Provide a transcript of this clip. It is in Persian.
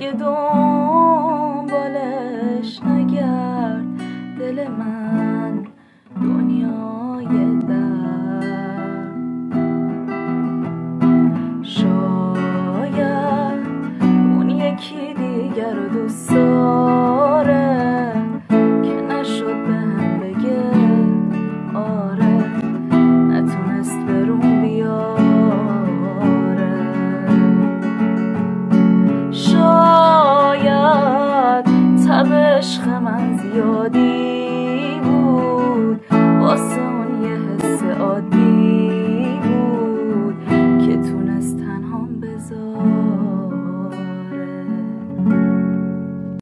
دیگه دنبالش نگرد دل من دنیای درد. شاید اون یکی دیگر رو دوست داره که نشد بهم بگه آره، نتونست برون بیاره. شاید تب عشق من زیادی بود واسه